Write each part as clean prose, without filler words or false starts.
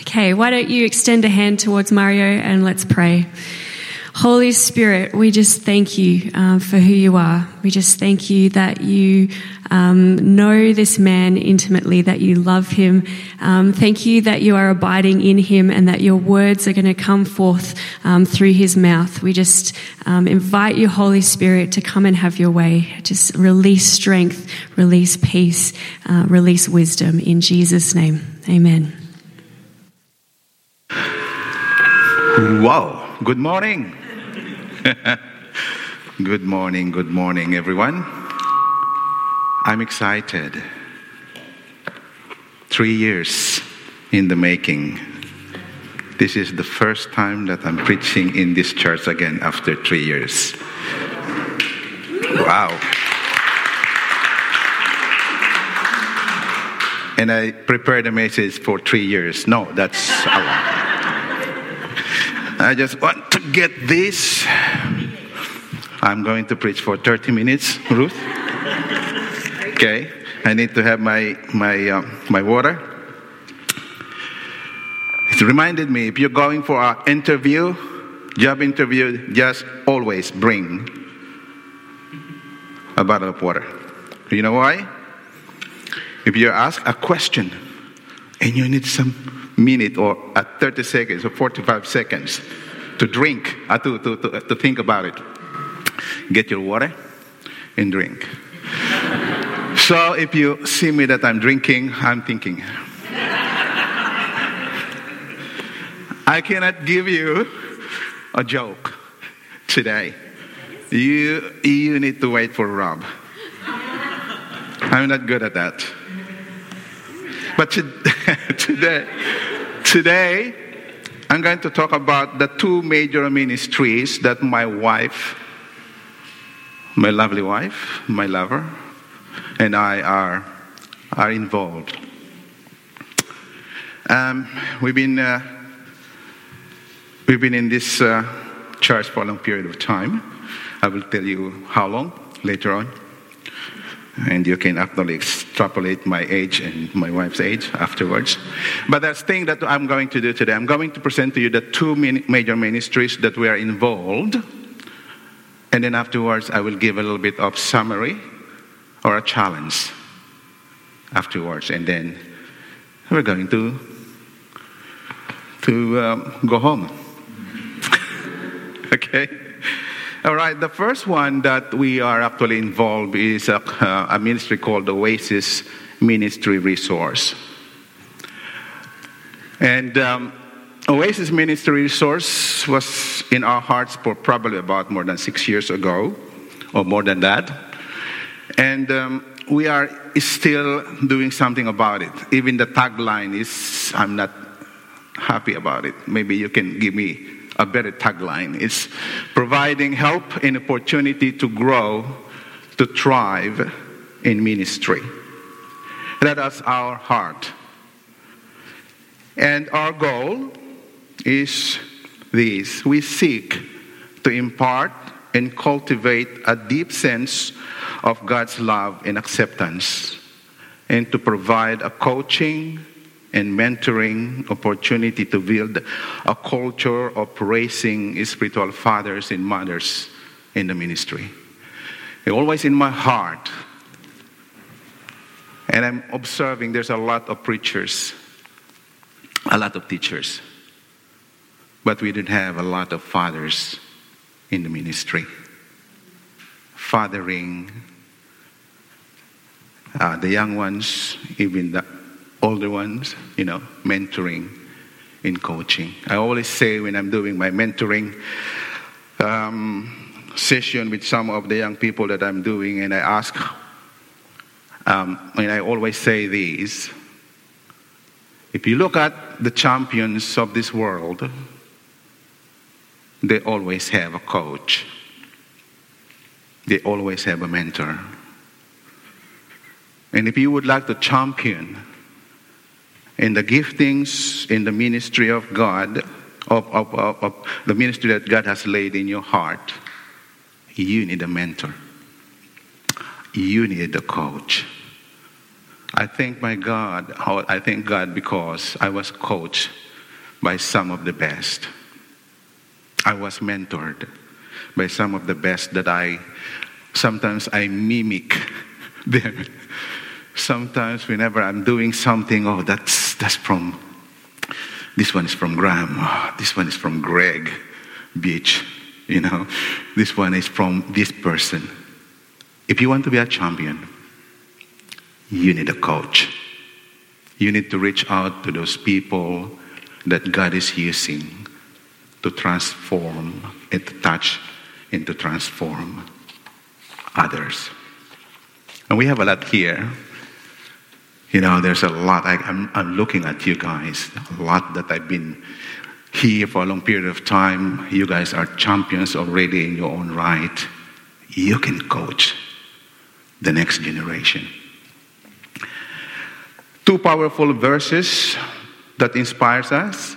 Okay, why don't you extend a hand towards Mario and let's pray. Holy Spirit, we just thank you for who you are. We just thank you that you know this man intimately, that you love him. Thank you that you are abiding in him and that your words are going to come forth through his mouth. We just invite you, Holy Spirit, to come and have your way. Just release strength, release peace, release wisdom. In Jesus' name, amen. Wow, good morning. Good morning, everyone. I'm excited. 3 years in the making. This is the first time that I'm preaching in this church again after 3 years. Wow. And I prepared a message for 3 years. No, that's a lot. I just want to get this. I'm going to preach for 30 minutes, Ruth. Okay, I need to have my water. It reminded me, if you're going for an interview, job interview, just always bring a bottle of water. You know why? If you're asked a question and you need some minute or 30 seconds or 45 seconds to drink, to think about it, get your water and drink. So if you see me that I'm drinking, I'm thinking. I cannot give you a joke today. You need to wait for Rob. I'm not good at that. But today, I'm going to talk about the two major ministries that my wife, my lovely wife, my lover, and I are involved. We've been in this church for a long period of time. I will tell you how long later on. And you can actually extrapolate my age and my wife's age afterwards. But that's the thing that I'm going to do today. I'm going to present to you the two major ministries that we are involved. And then afterwards, I will give a little bit of summary or a challenge afterwards. And then we're going to go home. Okay? All right, the first one that we are actually involved is a ministry called Oasis Ministry Resource. And Oasis Ministry Resource was in our hearts for probably about more than 6 years ago, or more than that. And we are still doing something about it. Even the tagline is, I'm not happy about it. Maybe you can give me a better tagline. It's providing help and opportunity to grow, to thrive in ministry. That is our heart. And our goal is this. We seek to impart and cultivate a deep sense of God's love and acceptance, and to provide a coaching and mentoring opportunity to build a culture of raising spiritual fathers and mothers in the ministry. It's always in my heart. And I'm observing there's a lot of preachers, a lot of teachers, but we didn't have a lot of fathers in the ministry. Fathering the young ones, even the older ones, mentoring and coaching. I always say when I'm doing my mentoring session with some of the young people that I'm doing, and I ask, and I always say this, if you look at the champions of this world, they always have a coach. They always have a mentor. And if you would like to champion in the giftings, in the ministry of God, of the ministry that God has laid in your heart, you need a mentor. You need a coach. I thank God because I was coached by some of the best. I was mentored by some of the best that sometimes I mimic them. Sometimes whenever I'm doing something, that's from, this one is from Graham, this one is from Greg Beach, this one is from this person. If you want to be a champion, you need a coach. You need to reach out to those people that God is using to transform and to touch and to transform others. And we have a lot here. There's a lot. I'm looking at you guys. A lot that I've been here for a long period of time. You guys are champions already in your own right. You can coach the next generation. 2 powerful verses that inspires us.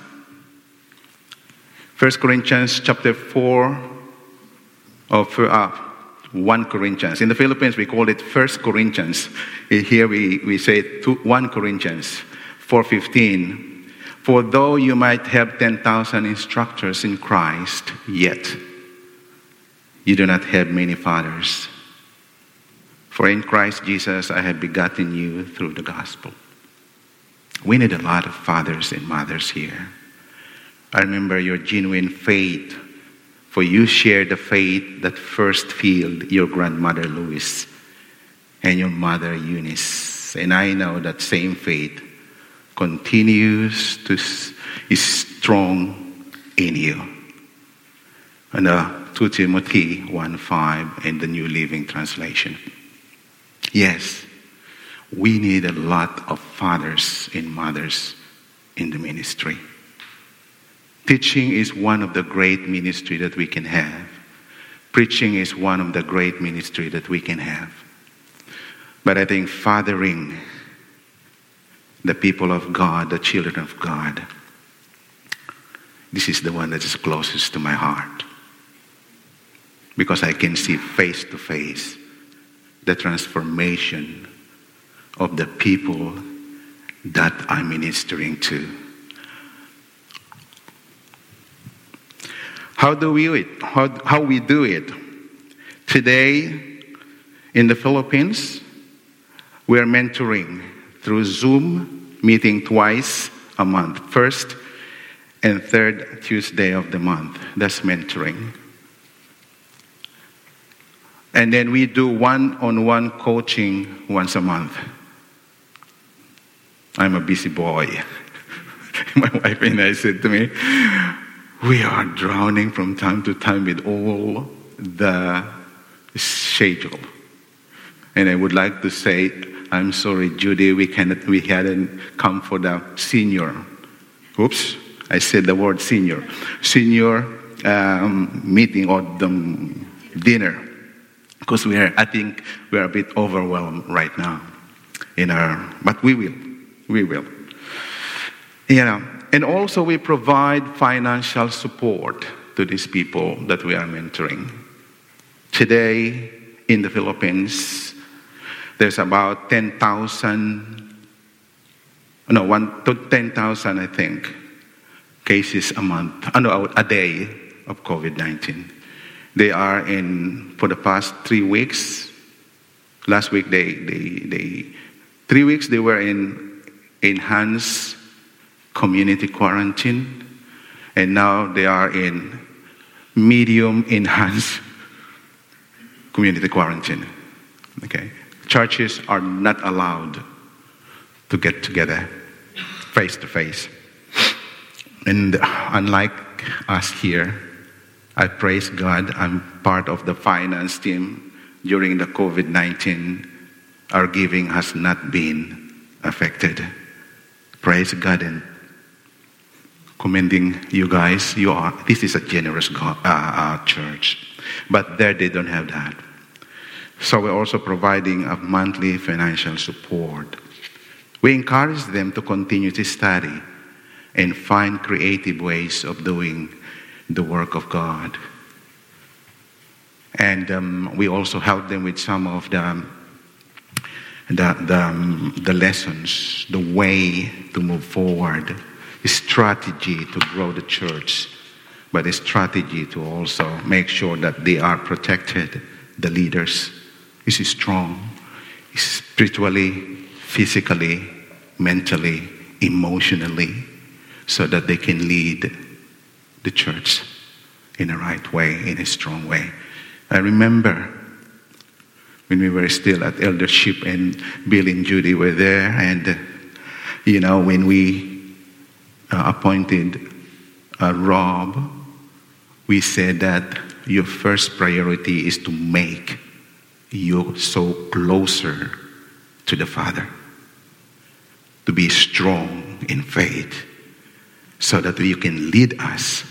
1 Corinthians chapter 4 of 1 Corinthians. In the Philippines, we call it 1 Corinthians. Here we say 1 Corinthians 4:15. For though you might have 10,000 instructors in Christ, yet you do not have many fathers. For in Christ Jesus I have begotten you through the gospel. We need a lot of fathers and mothers here. I remember your genuine faith, for you shared the faith that first filled your grandmother Louise and your mother Eunice. And I know that same faith continues to is strong in you. And 2 Timothy 1:5 in the New Living Translation. Yes, we need a lot of fathers and mothers in the ministry. Teaching is one of the great ministry that we can have. Preaching is one of the great ministry that we can have. But I think fathering the people of God, the children of God, this is the one that is closest to my heart. Because I can see face to face the transformation of the people that I'm ministering to. How do we do it? How we do it? Today, in the Philippines, we are mentoring through Zoom, meeting twice a month, first and third Tuesday of the month. That's mentoring. And then we do one-on-one coaching once a month. I'm a busy boy. My wife and I said to me, we are drowning from time to time with all the schedule. And I would like to say, I'm sorry, Judy, we hadn't come for the senior. Oops, I said the word senior. Senior meeting or the dinner. Because I think we are a bit overwhelmed right now but we will. And also we provide financial support to these people that we are mentoring. Today in the Philippines, there's about 10,000 I think, cases a day of COVID-19. They are for the past 3 weeks. Last week, 3 weeks they were in enhanced community quarantine, and now they are in medium enhanced community quarantine. Okay, churches are not allowed to get together face to face, and unlike us here, I praise God. I'm part of the finance team during the COVID-19. Our giving has not been affected. Praise God and commending you guys. This is a generous church. But there they don't have that. So we're also providing a monthly financial support. We encourage them to continue to study and find creative ways of doing the work of God. And we also help them with some of the lessons, the way to move forward strategy to grow the church, but a strategy to also make sure that they are protected. The leaders is strong, spiritually, physically, mentally, emotionally, so that they can lead the church in a right way, in a strong way. I remember when we were still at eldership and Bill and Judy were there, and when we appointed Rob, we said that your first priority is to make you so closer to the Father, to be strong in faith, so that you can lead us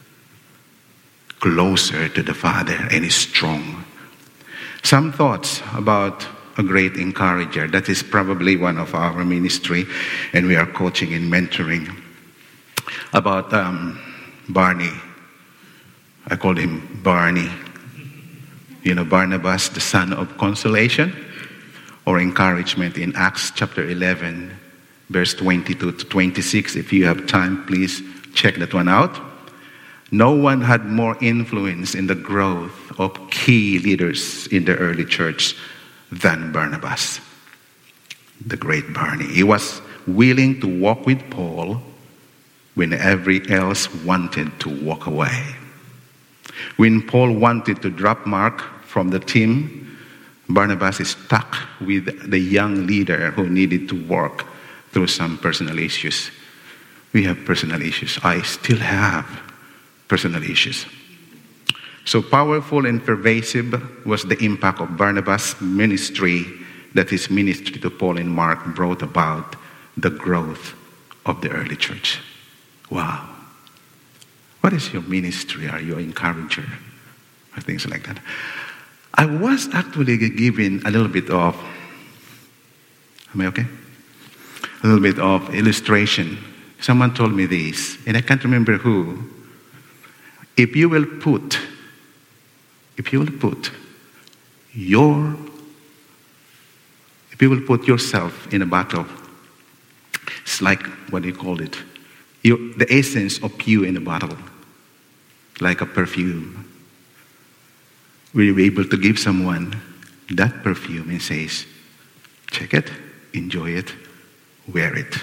closer to the Father and strong. Some thoughts about a great encourager. That is probably one of our ministry, and we are coaching and mentoring. About Barney. I called him Barney. Barnabas, the son of consolation or encouragement in Acts chapter 11, verse 22 to 26. If you have time, please check that one out. No one had more influence in the growth of key leaders in the early church than Barnabas, the great Barney. He was willing to walk with Paul when everyone else wanted to walk away. When Paul wanted to drop Mark from the team, Barnabas is stuck with the young leader who needed to work through some personal issues. We have personal issues. I still have personal issues. So powerful and pervasive was the impact of Barnabas' ministry, that his ministry to Paul and Mark brought about the growth of the early church. Wow. What is your ministry? Are you an encourager? Or things like that. I was actually given a little bit of, am I okay? A little bit of illustration. Someone told me this, and I can't remember who. If you will put yourself in a bottle, it's like, what do you call it? The essence of you in a bottle, like a perfume. Will you be able to give someone that perfume and says, check it, enjoy it, wear it?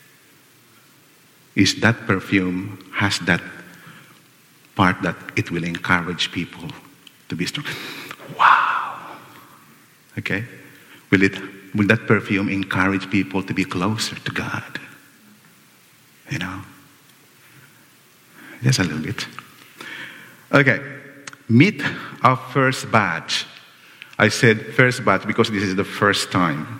Is that perfume has that part that it will encourage people to be strong? Wow. Okay? Will that perfume encourage people to be closer to God? Just a little bit. Okay. Meet our first batch. I said first batch because this is the first time.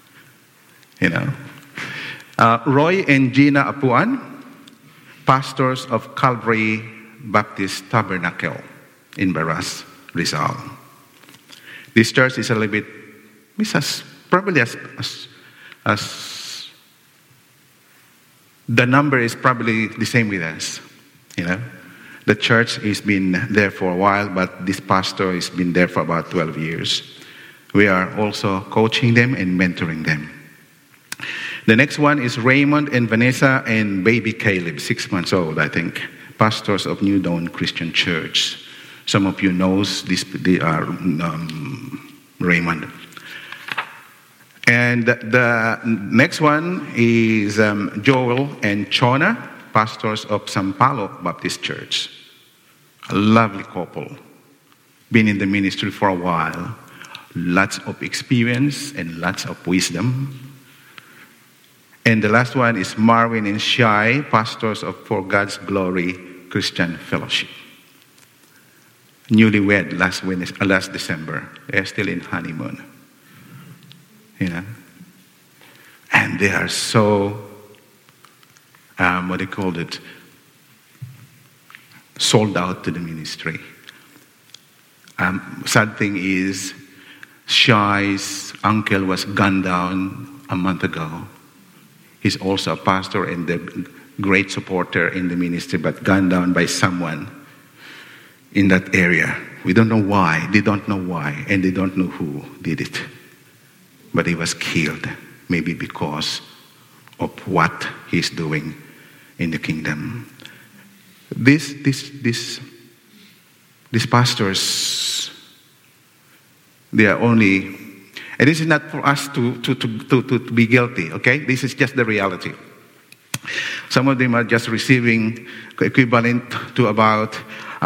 Roy and Gina Apuan, pastors of Calvary Baptist Tabernacle in Baras, Rizal. This church is a little bit, probably as the number is probably the same with us. The church has been there for a while, but this pastor has been there for about 12 years. We are also coaching them and mentoring them. The next one is Raymond and Vanessa and baby Caleb, 6 months old, I think, pastors of New Dawn Christian Church. Some of you knows this. They are Raymond. And the next one is Joel and Chona, pastors of Sampalo Baptist Church. A lovely couple. Been in the ministry for a while. Lots of experience and lots of wisdom. And the last one is Marvin and Shai, pastors of For God's Glory Christian Fellowship. Newlywed last December. They're still in honeymoon. And they are so, sold out to the ministry. Sad thing is, Shai's uncle was gunned down a month ago. He's also a pastor and a great supporter in the ministry, but gunned down by someone in that area. We don't know why. They don't know why, and they don't know who did it. But he was killed, maybe because of what he's doing in the kingdom. These pastors, they are only, and this is not for us to be guilty, okay? This is just the reality. Some of them are just receiving equivalent to about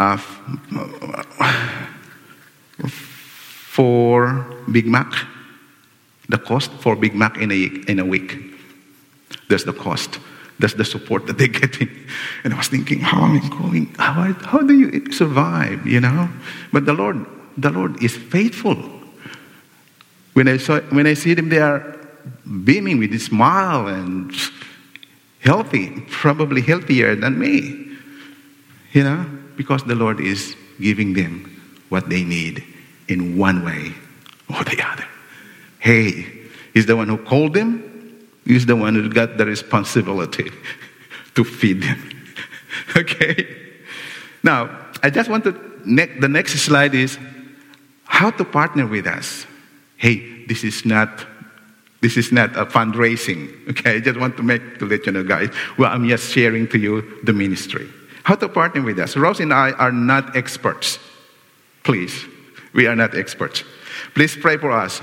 4 Big Mac. The cost for Big Mac in a week. That's the cost. That's the support that they're getting. And I was thinking, how am I going? How do you survive, you know? But the Lord is faithful. When I see them, they are beaming with a smile and healthy, probably healthier than me. You know, because the Lord is giving them what they need in one way or the other. Hey, He's the one who called them. He's the one who got the responsibility to feed them. Okay? Now, I just want to, the next slide is how to partner with us. Hey, this is not a fundraising. Okay, I just want to let you know, guys. Well, I'm just sharing to you the ministry. How to partner with us. Rose and I are not experts. Please, we are not experts. Please pray for us.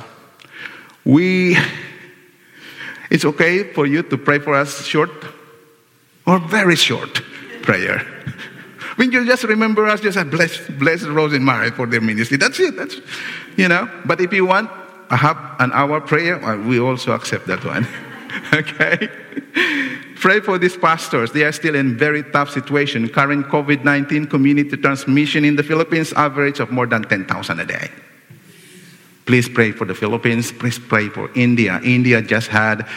It's okay for you to pray for us short or very short prayer. When you just remember us, just bless Rose and Mary for their ministry. That's it. But if you want an hour prayer, we also accept that one. Okay? Pray for these pastors. They are still in very tough situation. Current COVID-19 community transmission in the Philippines, average of more than 10,000 a day. Please pray for the Philippines. Please pray for India. India just had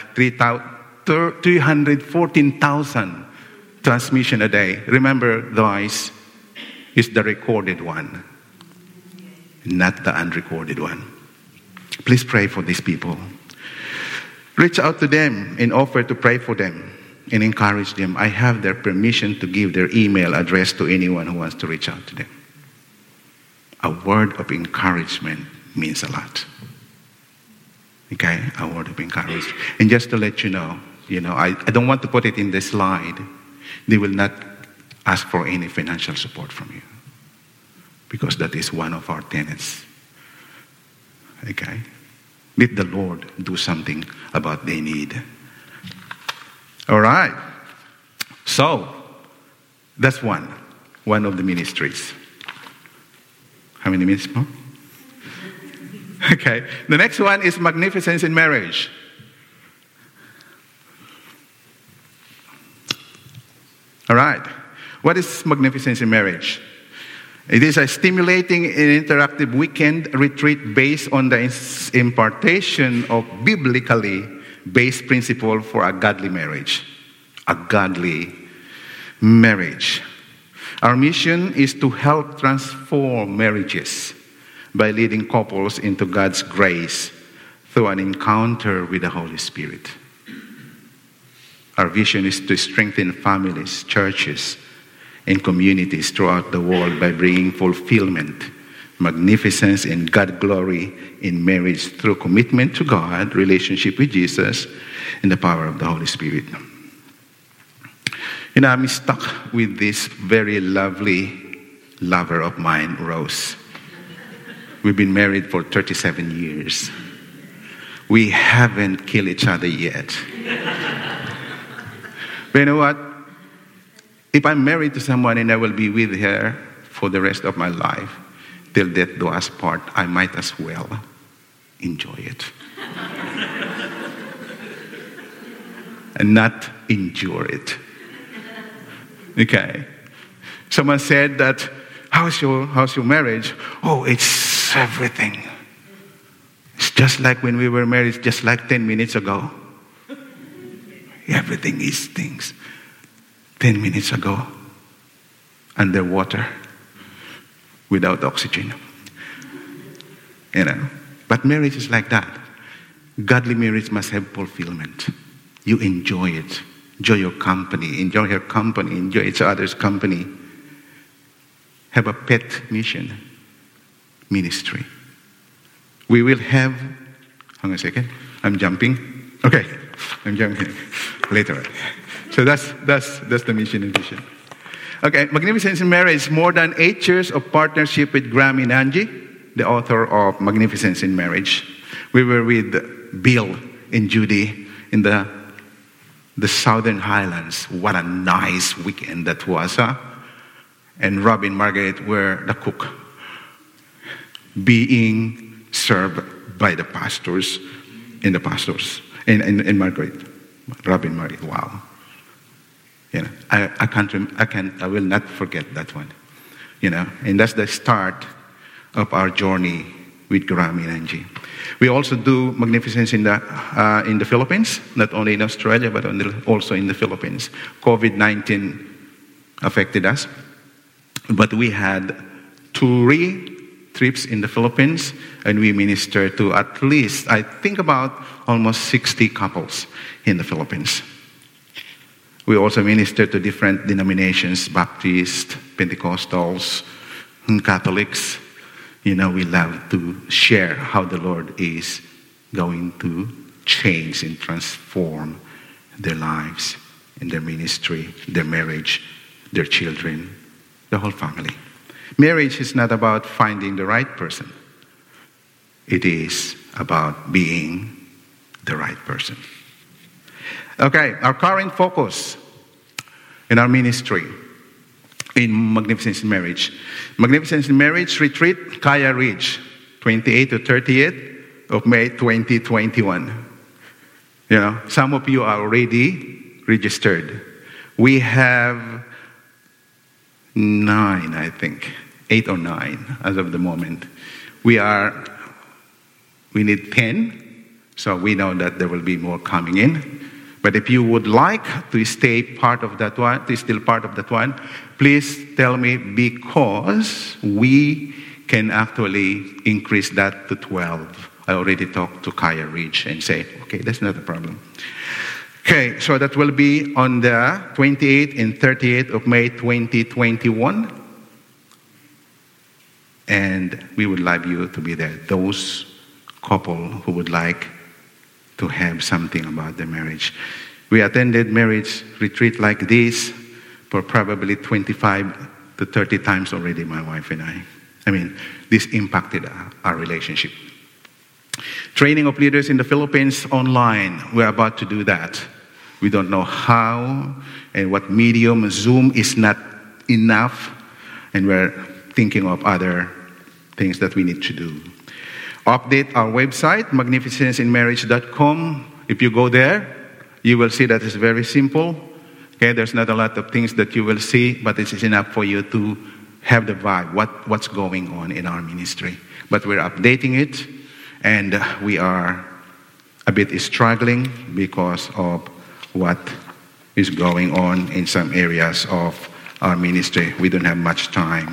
314,000 transmission a day. Remember, guys, it's the recorded one, not the unrecorded one. Please pray for these people. Reach out to them and offer to pray for them and encourage them. I have their permission to give their email address to anyone who wants to reach out to them. A word of encouragement means a lot. Okay? A word of encouragement. And just to let you know, I don't want to put it in the slide. They will not ask for any financial support from you, because that is one of our tenets. Okay? Let the Lord do something about their need. All right. So, that's one of the ministries. How many minutes more? Okay. The next one is magnificence in marriage. All right. What is magnificence in marriage? It is a stimulating and interactive weekend retreat based on the impartation of biblically based principle for a godly marriage. A godly marriage. Our mission is to help transform marriages by leading couples into God's grace through an encounter with the Holy Spirit. Our vision is to strengthen families, churches, and communities throughout the world by bringing fulfillment, magnificence, and God glory in marriage through commitment to God, relationship with Jesus, and the power of the Holy Spirit. I'm stuck with this very lovely lover of mine, Rose. We've been married for 37 years. We haven't killed each other yet. But you know what? If I'm married to someone and I will be with her for the rest of my life, till death do us part, I might as well enjoy it. And not endure it. Okay. Someone said that, how's your marriage? Oh, it's everything. It's just like when we were married, just like 10 minutes ago. Everything is things. 10 minutes ago, underwater, without oxygen. But marriage is like that. Godly marriage must have fulfillment. You enjoy it. Enjoy your company. Enjoy her company. Enjoy each other's company. Have a pet mission. Ministry. We will have... Hang on a second. I'm jumping. Okay. I'm jumping. Later. So that's the mission and vision. Okay, Magnificence in Marriage, more than 8 years of partnership with Grammy Nanji, the author of Magnificence in Marriage. We were with Bill and Judy in the Southern Highlands. What a nice weekend that was, huh? And Rob and Margaret were the cook, being served by the pastors and and Margaret, Rob and Margaret. Wow. You know, I will not forget that one. You know, and that's the start of our journey with Grammy Nanji. We also do Magnificence in the Philippines, not only in Australia, but also in the Philippines. COVID-19 affected us, but we had 3 trips in the Philippines, and we ministered to at least, I think about almost 60 couples in the Philippines. We also ministered to different denominations, Baptist, Pentecostals, Catholics. You know, we love to share how the Lord is going to change and transform their lives, in their ministry, their marriage, their children, the whole family. Marriage is not about finding the right person. It is about being the right person. Okay, our current focus in our ministry in Magnificence in Marriage. Magnificence in Marriage Retreat, Kaya Ridge, 28 to 38 of May 2021. You know, some of you are already registered. We have 9, I think, 8 or 9 as of the moment. We need 10, so we know that there will be more coming in. But if you would like to stay part of that one, to still part of that one, please tell me, because we can actually increase that to 12. I already talked to Kaya Ridge and say, okay, that's not a problem. Okay, so that will be on the 28th and 30th of May 2021. And we would love you to be there. Those couple who would like to have something about their marriage. We attended marriage retreat like this for probably 25 to 30 times already, my wife and I. I mean, this impacted our relationship. Training of leaders in the Philippines online. We're about to do that. We don't know how and what medium. Zoom is not enough, and we're thinking of other things that we need to do. Update our website, magnificenceinmarriage.com. If you go there, you will see that it's very simple. Okay, there's not a lot of things that you will see, but it is enough for you to have the vibe, what's going on in our ministry. But we're updating it, and we are a bit struggling because of what is going on in some areas of our ministry. We don't have much time.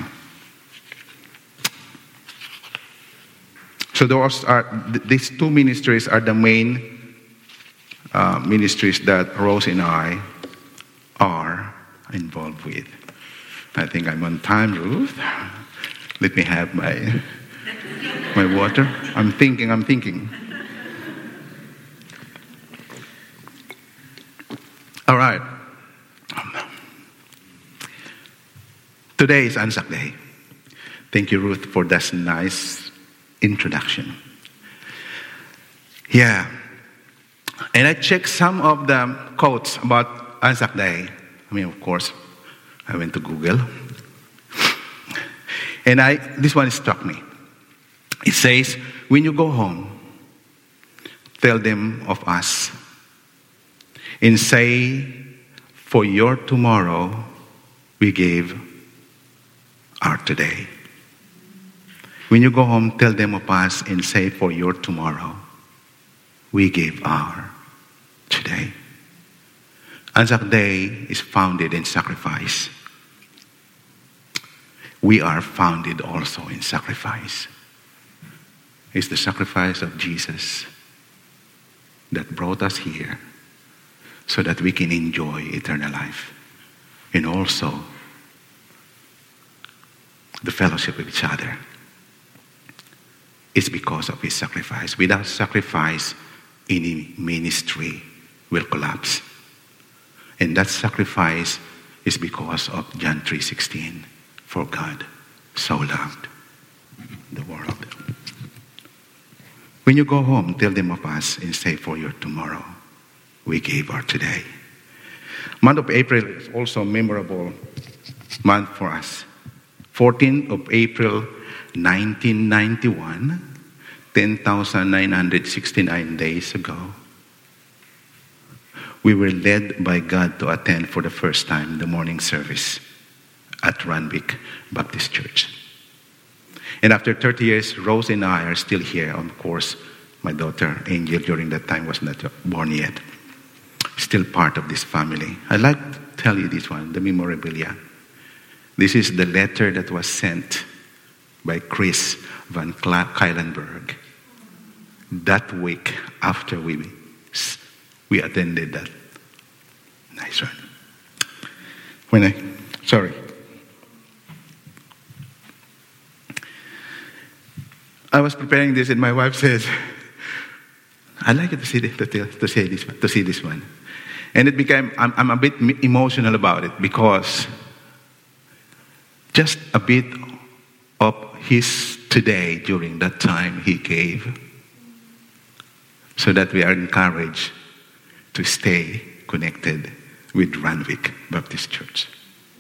So these 2 ministries are the main ministries that Rose and I are involved with. I think I'm on time, Ruth. Let me have my water. I'm thinking. All right. Today is Anzac Day. Thank you, Ruth, for that nice introduction. Yeah. And I checked some of the quotes about Anzac Day. I mean, of course, I went to Google. And this one struck me. It says, when you go home, tell them of us. And say, for your tomorrow, we gave our today. When you go home, tell them of us and say, for your tomorrow, we gave our today. Anzac Day is founded in sacrifice. We are founded also in sacrifice. It's the sacrifice of Jesus that brought us here so that we can enjoy eternal life. And also the fellowship with each other. It's because of his sacrifice. Without sacrifice, any ministry will collapse. And that sacrifice is because of John 3:16. For God so loved the world. When you go home, tell them of us and say, for your tomorrow, we gave our today. Month of April is also a memorable month for us. 14th of April, 1991, 10,969 days ago, we were led by God to attend for the first time the morning service at Randwick Baptist Church. And after 30 years, Rose and I are still here. Of course, my daughter, Angel, during that time was not born yet. Still part of this family. I'd like to tell you this one, the memorabilia. This is the letter that was sent by Chris Van Keilenberg that week after we attended that. Nice one. I was preparing this, and my wife says, "I'd like you to see this one." And it became, I'm a bit emotional about it because just a bit of his today during that time he gave, so that we are encouraged to stay connected with Randwick Baptist Church.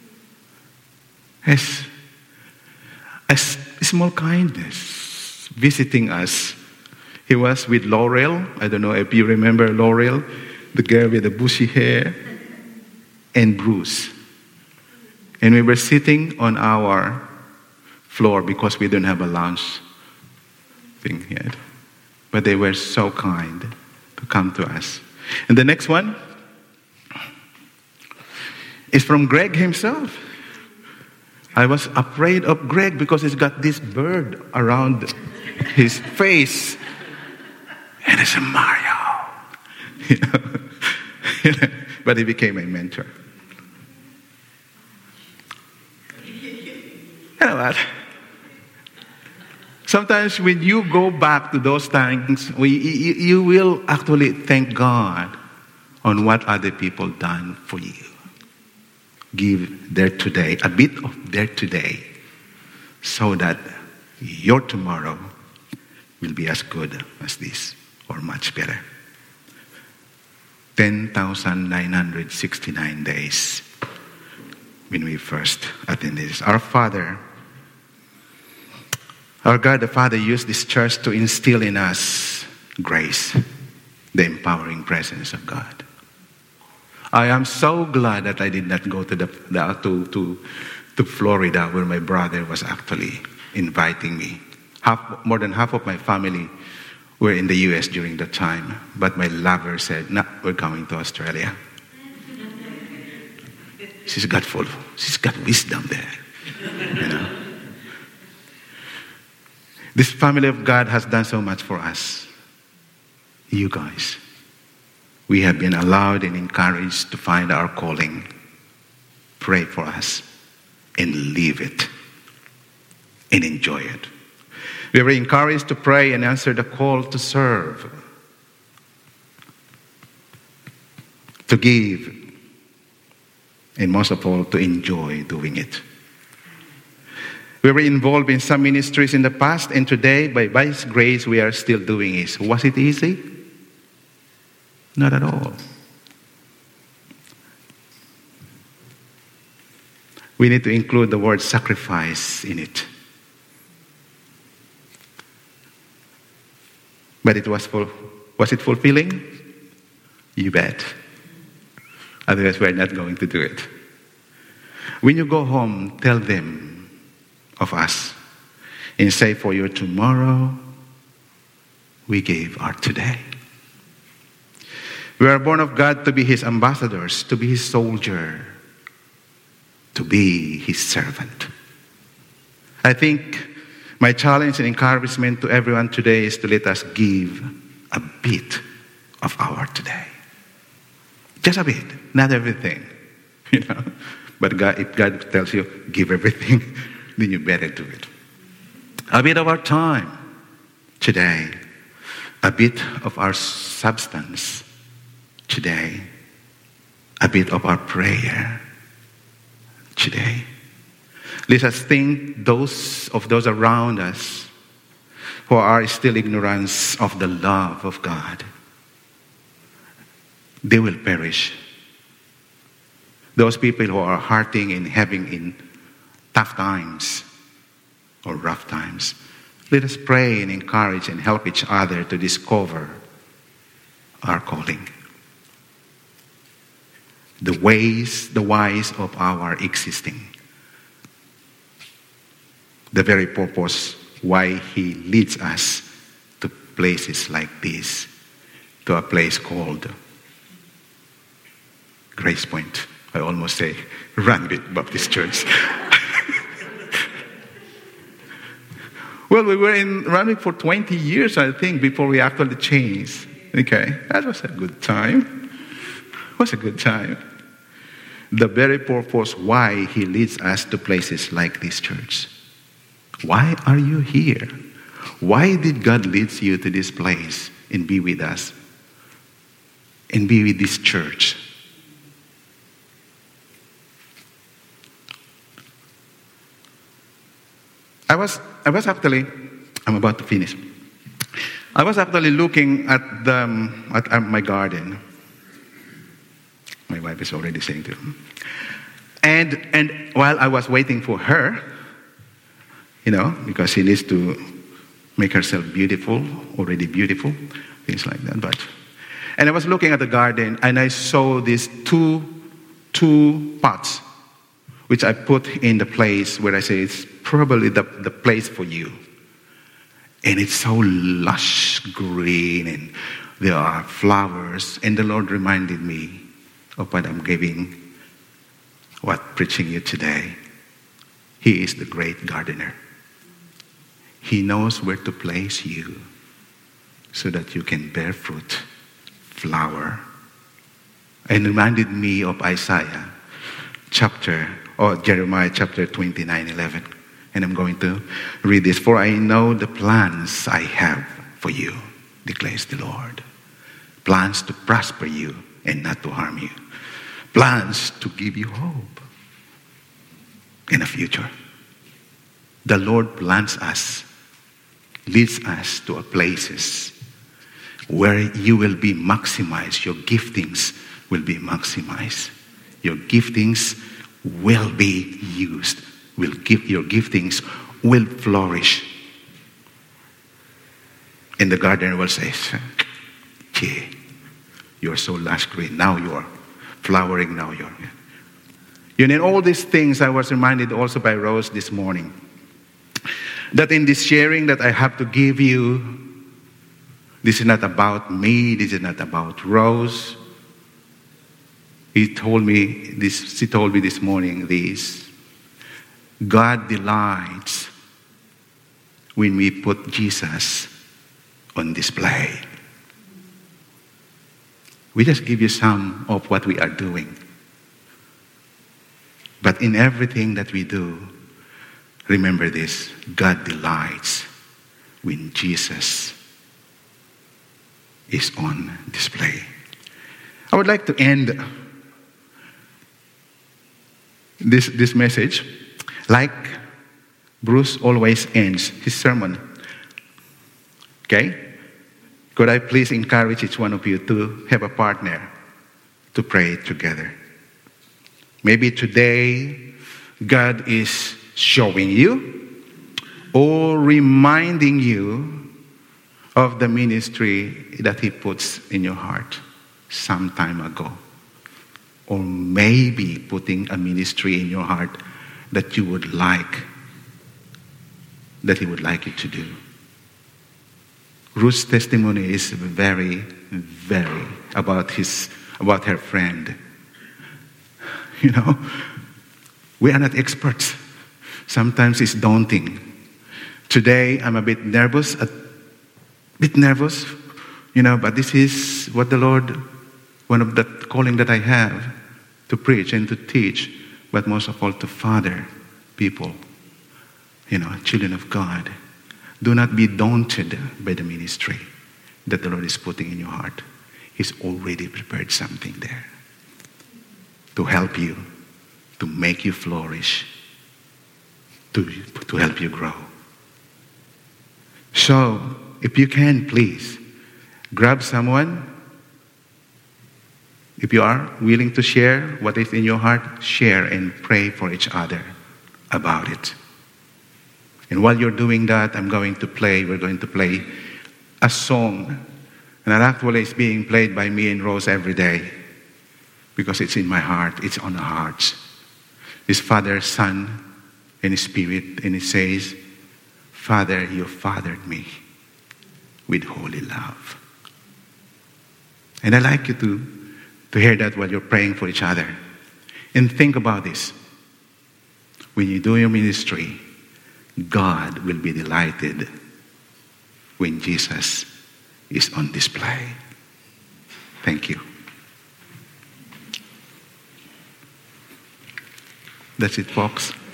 As a small kindness. Visiting us. He was with Laurel. I don't know if you remember Laurel, the girl with the bushy hair, and Bruce. And we were sitting on our floor because we didn't have a lounge thing yet. But they were so kind to come to us. And the next one is from Greg himself. I was afraid of Greg because he's got this bird around his face. And it's a Mario. But he became a mentor. You know what? Sometimes when you go back to those times, you will actually thank God on what other people done for you. Give their today, a bit of their today, so that your tomorrow will be as good as this, or much better. 10,969 days when we first attended this. Our God the Father used this church to instill in us grace, the empowering presence of God. I am so glad that I did not go to Florida, where my brother was actually inviting me. More than half of my family were in the U.S. during that time, but my lover said, "No, we're going to Australia." She's got wisdom there, you know. This family of God has done so much for us. You guys. We have been allowed and encouraged to find our calling. Pray for us and live it and enjoy it. We were encouraged to pray and answer the call to serve, to give, and most of all, to enjoy doing it. We were involved in some ministries in the past, and today, by His grace, we are still doing it. Was it easy? Not at all. We need to include the word sacrifice in it. But was it fulfilling? You bet. Otherwise, we're not going to do it. When you go home, tell them of us and say, for your tomorrow, we gave our today. We are born of God to be His ambassadors, to be His soldier, to be His servant. I think my challenge and encouragement to everyone today is to let us give a bit of our today. Just a bit, not everything. You know? But if God tells you, give everything, then you better do it. A bit of our time today, a bit of our substance today, a bit of our prayer today. Let us think those around us who are still ignorant of the love of God. They will perish. Those people who are hurting and having in tough times or rough times. Let us pray and encourage and help each other to discover our calling. The whys of our existing. The very purpose why He leads us to places like this, to a place called Grace Point. I almost say Randwick Baptist Church. Well, we were in Randwick for 20 years, I think, before we actually changed. Okay, that was a good time. It was a good time. The very purpose why He leads us to places like this church. Why are you here? Why did God lead you to this place and be with us? And be with this church? I'm about to finish. I was actually looking at my garden. My wife is already saying to him. And while I was waiting for her, because she needs to make herself beautiful, already beautiful, things like that. And I was looking at the garden and I saw these two pots, which I put in the place where I say it's probably the place for you. And it's so lush green and there are flowers. And the Lord reminded me of what I'm preaching you today. He is the great gardener. He knows where to place you so that you can bear fruit, flower. And reminded me of Jeremiah chapter 29:11. And I'm going to read this. For I know the plans I have for you, declares the Lord. Plans to prosper you and not to harm you. Plans to give you hope in the future. The Lord plans us, leads us to places where you will be maximized. Your giftings will be maximized. Your giftings will be used. Your giftings will flourish. And the gardener will say, gee, you're so lush green. Now you are flowering. Now you're. In all these things, I was reminded also by Rose this morning that in this sharing that I have to give you, this is not about me. This is not about Rose. She told me this morning this. God delights when we put Jesus on display. We just give you some of what we are doing. But in everything that we do, remember this, God delights when Jesus is on display. I would like to end this message like Bruce always ends his sermon. Okay? Could I please encourage each one of you to have a partner to pray together? Maybe today God is showing you or reminding you of the ministry that He puts in your heart some time ago. Or maybe putting a ministry in your heart that He would like you to do. Ruth's testimony is very, very about her friend. We are not experts. Sometimes it's daunting. Today I'm a bit nervous, but this is what the Lord, one of the calling that I have, to preach and to teach, but most of all to father people, children of God. Do not be daunted by the ministry that the Lord is putting in your heart. He's already prepared something there. to help you, to make you flourish, to help you grow. So, if you can, please, grab someone. If you are willing to share what is in your heart, share and pray for each other about it. And while you're doing that, we're going to play a song. And that actually is being played by me and Rose every day because it's in my heart, it's on our hearts. It's Father, Son, and Spirit, and it says, Father, you fathered me with holy love. And I'd like you to hear that while you're praying for each other. And think about this. When you do your ministry, God will be delighted when Jesus is on display. Thank you. That's it, folks.